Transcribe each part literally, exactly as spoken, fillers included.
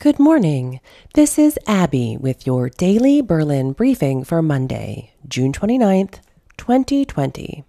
Good morning. This is Abby with your daily Berlin briefing for Monday, June twenty-ninth, twenty twenty.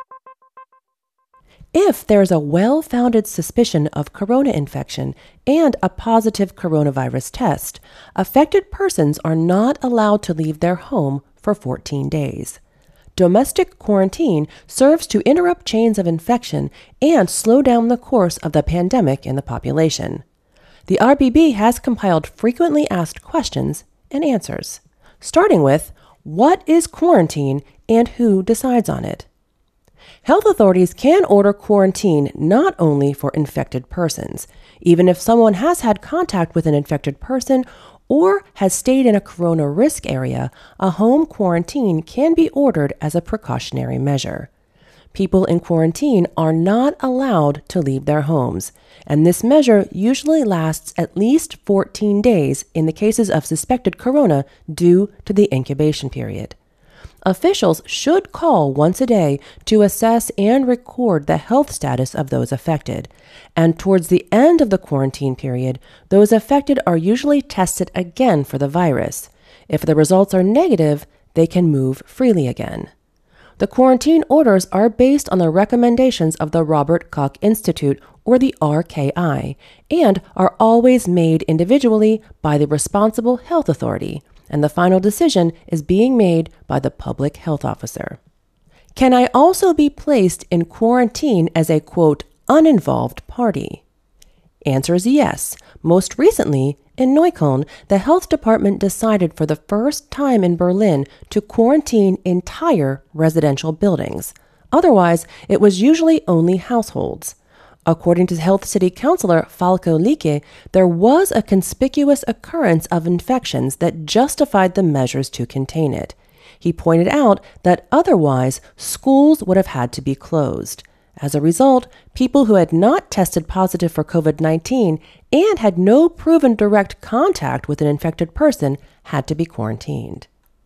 If there's a well-founded suspicion of corona infection and a positive coronavirus test, affected persons are not allowed to leave their home for fourteen days. Domestic quarantine serves to interrupt chains of infection and slow down the course of the pandemic in the population. The R B B has compiled frequently asked questions and answers, starting with, what is quarantine and who decides on it? Health authorities can order quarantine not only for infected persons. Even if someone has had contact with an infected person or has stayed in a corona risk area, a home quarantine can be ordered as a precautionary measure. People in quarantine are not allowed to leave their homes, and this measure usually lasts at least fourteen days in the cases of suspected corona due to the incubation period. Officials should call once a day to assess and record the health status of those affected, and towards the end of the quarantine period, those affected are usually tested again for the virus. If the results are negative, they can move freely again. The quarantine orders are based on the recommendations of the Robert Koch Institute, or the R K I, and are always made individually by the responsible health authority, and the final decision is being made by the public health officer. Can I also be placed in quarantine as a, quote, uninvolved party? Answer is yes. Most recently, in Neukölln, the health department decided for the first time in Berlin to quarantine entire residential buildings. Otherwise, it was usually only households. According to Health City Councilor Falco Lieke, there was a conspicuous occurrence of infections that justified the measures to contain it. He pointed out that otherwise, schools would have had to be closed. As a result, people who had not tested positive for covid nineteen and had no proven direct contact with an infected person had to be quarantined.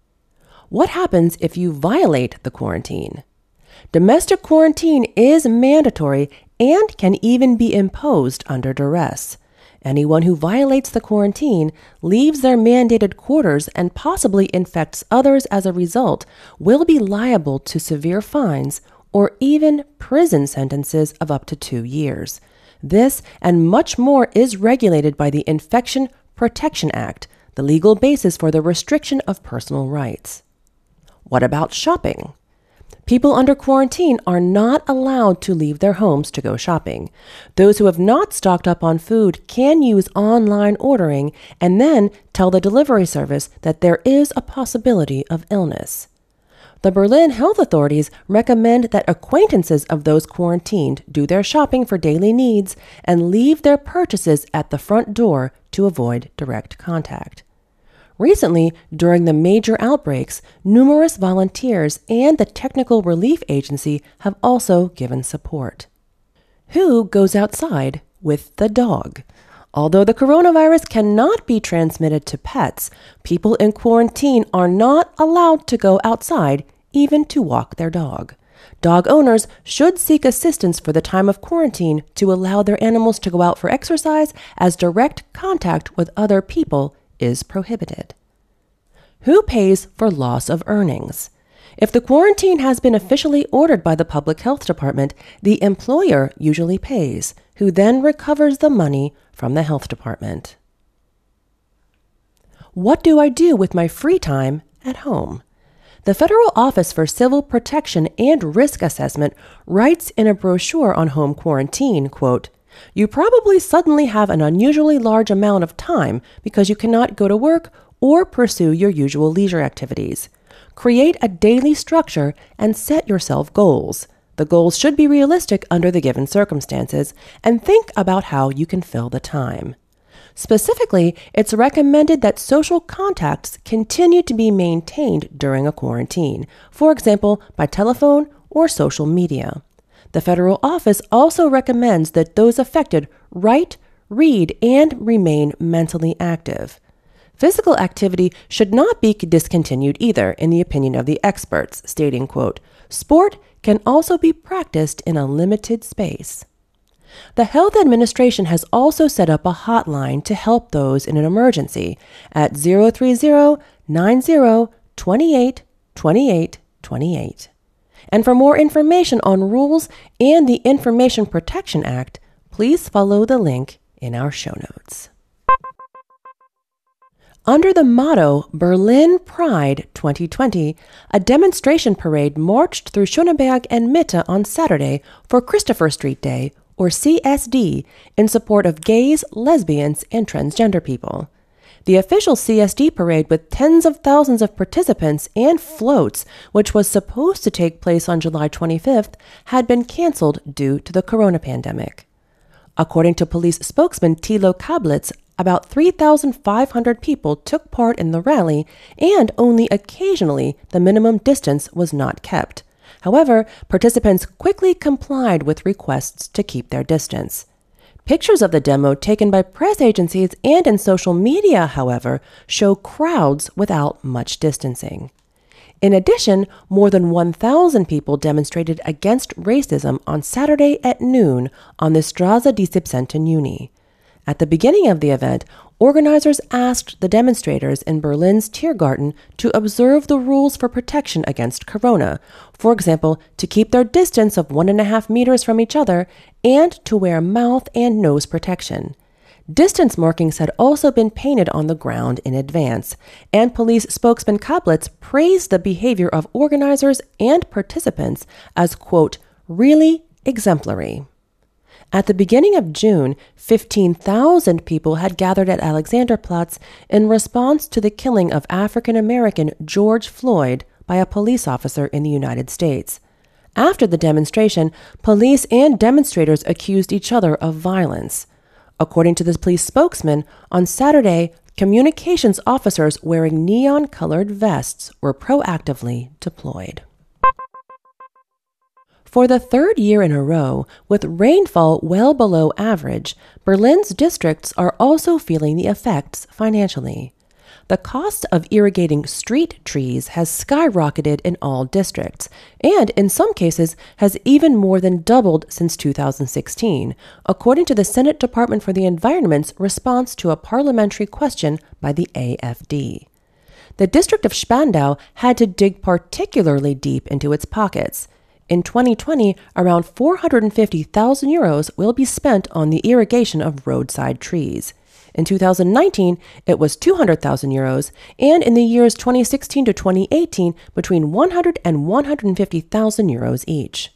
What happens if you violate the quarantine? Domestic quarantine is mandatory and can even be imposed under duress. Anyone who violates the quarantine, leaves their mandated quarters, and possibly infects others as a result will be liable to severe fines or even prison sentences of up to two years. This and much more is regulated by the Infection Protection Act, the legal basis for the restriction of personal rights. What about shopping? People under quarantine are not allowed to leave their homes to go shopping. Those who have not stocked up on food can use online ordering and then tell the delivery service that there is a possibility of illness. The Berlin health authorities recommend that acquaintances of those quarantined do their shopping for daily needs and leave their purchases at the front door to avoid direct contact. Recently, during the major outbreaks, numerous volunteers and the Technical Relief Agency have also given support. Who goes outside with the dog? Although the coronavirus cannot be transmitted to pets, people in quarantine are not allowed to go outside, even to walk their dog. Dog owners should seek assistance for the time of quarantine to allow their animals to go out for exercise, as direct contact with other people is prohibited. Who pays for loss of earnings? If the quarantine has been officially ordered by the public health department, the employer usually pays, who then recovers the money from the health department. What do I do with my free time at home? The Federal Office for Civil Protection and Risk Assessment writes in a brochure on home quarantine, quote, "You probably suddenly have an unusually large amount of time because you cannot go to work or pursue your usual leisure activities. Create a daily structure and set yourself goals. The goals should be realistic under the given circumstances, and think about how you can fill the time. Specifically, it's recommended that social contacts continue to be maintained during a quarantine, for example, by telephone or social media. The federal office also recommends that those affected write, read, and remain mentally active. Physical activity should not be discontinued either, in the opinion of the experts, stating, quote, "Sport can also be practiced in a limited space." The Health Administration has also set up a hotline to help those in an emergency at zero three zero, nine zero, two eight, two eight, two eight. And for more information on rules and the Information Protection Act, please follow the link in our show notes. Under the motto Berlin Pride twenty twenty, a demonstration parade marched through Schöneberg and Mitte on Saturday for Christopher Street Day, or C S D, in support of gays, lesbians, and transgender people. The official C S D parade with tens of thousands of participants and floats, which was supposed to take place on July twenty-fifth, had been canceled due to the corona pandemic. According to police spokesman Thilo Kablitz, about three thousand five hundred people took part in the rally, and only occasionally the minimum distance was not kept. However, participants quickly complied with requests to keep their distance. Pictures of the demo taken by press agencies and in social media, however, show crowds without much distancing. In addition, more than one thousand people demonstrated against racism on Saturday at noon on the Straße die siebzehnten Juni. At the beginning of the event, organizers asked the demonstrators in Berlin's Tiergarten to observe the rules for protection against corona, for example, to keep their distance of one and a half meters from each other and to wear mouth and nose protection. Distance markings had also been painted on the ground in advance, and police spokesman Kablitz praised the behavior of organizers and participants as, quote, really exemplary. At the beginning of June, fifteen thousand people had gathered at Alexanderplatz in response to the killing of African-American George Floyd by a police officer in the United States. After the demonstration, police and demonstrators accused each other of violence. According to the police spokesman, on Saturday, communications officers wearing neon-colored vests were proactively deployed. For the third year in a row, with rainfall well below average, Berlin's districts are also feeling the effects financially. The cost of irrigating street trees has skyrocketed in all districts, and in some cases has even more than doubled since two thousand sixteen, according to the Senate Department for the Environment's response to a parliamentary question by the A F D. The district of Spandau had to dig particularly deep into its pockets. In twenty twenty, around four hundred fifty thousand euros will be spent on the irrigation of roadside trees. In two thousand nineteen, it was two hundred thousand euros, and in the years twenty sixteen to twenty eighteen, between one hundred and one hundred fifty thousand euros each.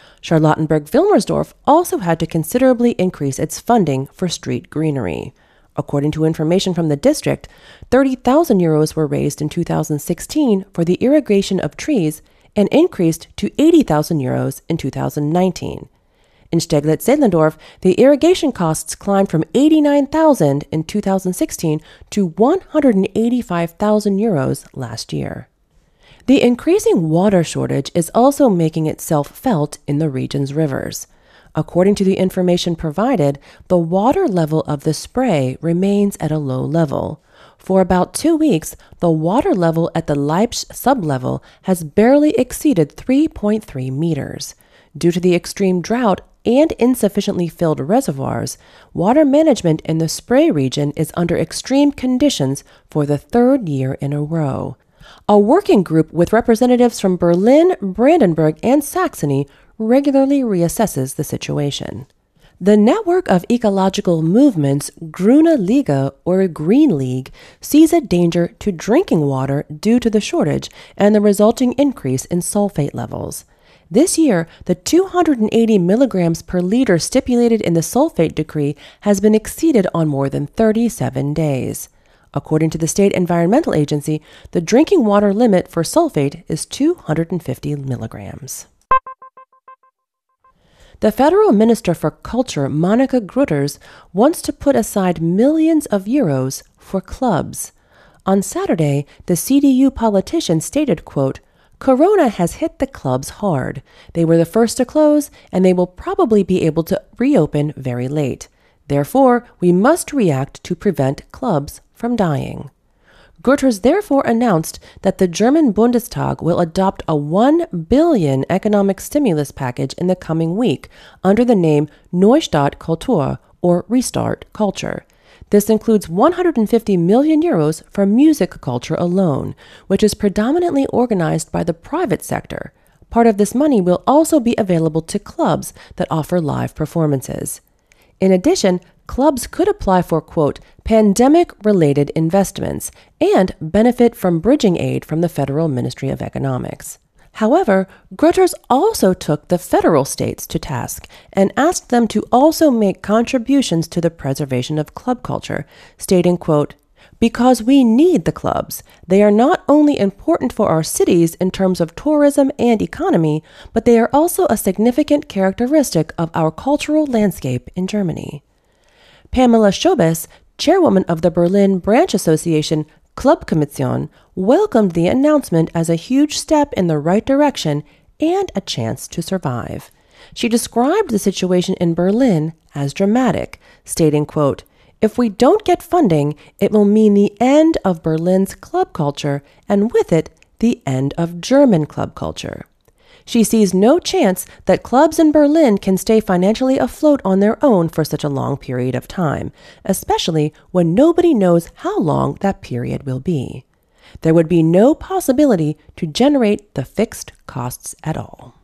Charlottenburg-Wilmersdorf also had to considerably increase its funding for street greenery. According to information from the district, thirty thousand euros were raised in two thousand sixteen for the irrigation of trees and increased to eighty thousand euros in two thousand nineteen. In Steglitz-Zehlendorf, the irrigation costs climbed from eighty-nine thousand in two thousand sixteen to one hundred eighty-five thousand euros last year. The increasing water shortage is also making itself felt in the region's rivers. According to the information provided, the water level of the Spree remains at a low level. For about two weeks, the water level at the Leipzig sublevel has barely exceeded three point three meters. Due to the extreme drought and insufficiently filled reservoirs, water management in the Spree region is under extreme conditions for the third year in a row. A working group with representatives from Berlin, Brandenburg, and Saxony regularly reassesses the situation. The network of ecological movements Grüne Liga, or Green League, sees a danger to drinking water due to the shortage and the resulting increase in sulfate levels. This year, the two hundred eighty milligrams per liter stipulated in the sulfate decree has been exceeded on more than thirty-seven days. According to the State Environmental Agency, the drinking water limit for sulfate is two hundred fifty milligrams. The Federal Minister for Culture, Monika Grütters, wants to put aside millions of euros for clubs. On Saturday, the C D U politician stated, quote, "Corona has hit the clubs hard. They were the first to close, and they will probably be able to reopen very late. Therefore, we must react to prevent clubs from dying." Grötters therefore announced that the German Bundestag will adopt a one billion dollars economic stimulus package in the coming week under the name Neustart Kultur, or Restart Culture. This includes one hundred fifty million euros for music culture alone, which is predominantly organized by the private sector. Part of this money will also be available to clubs that offer live performances. In addition, clubs could apply for, quote, pandemic-related investments and benefit from bridging aid from the Federal Ministry of Economics. However, Grötters also took the federal states to task and asked them to also make contributions to the preservation of club culture, stating, quote, because we need the clubs. They are not only important for our cities in terms of tourism and economy, but they are also a significant characteristic of our cultural landscape in Germany. Pamela Schobes, chairwoman of the Berlin branch association Clubkommission, welcomed the announcement as a huge step in the right direction and a chance to survive. She described the situation in Berlin as dramatic, stating, quote, if we don't get funding, it will mean the end of Berlin's club culture and with it, the end of German club culture. She sees no chance that clubs in Berlin can stay financially afloat on their own for such a long period of time, especially when nobody knows how long that period will be. There would be no possibility to generate the fixed costs at all.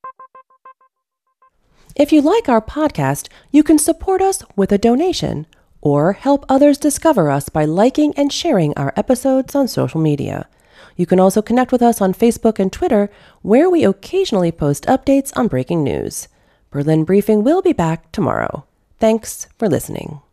If you like our podcast, you can support us with a donation or help others discover us by liking and sharing our episodes on social media. You can also connect with us on Facebook and Twitter, where we occasionally post updates on breaking news. Berlin Briefing will be back tomorrow. Thanks for listening.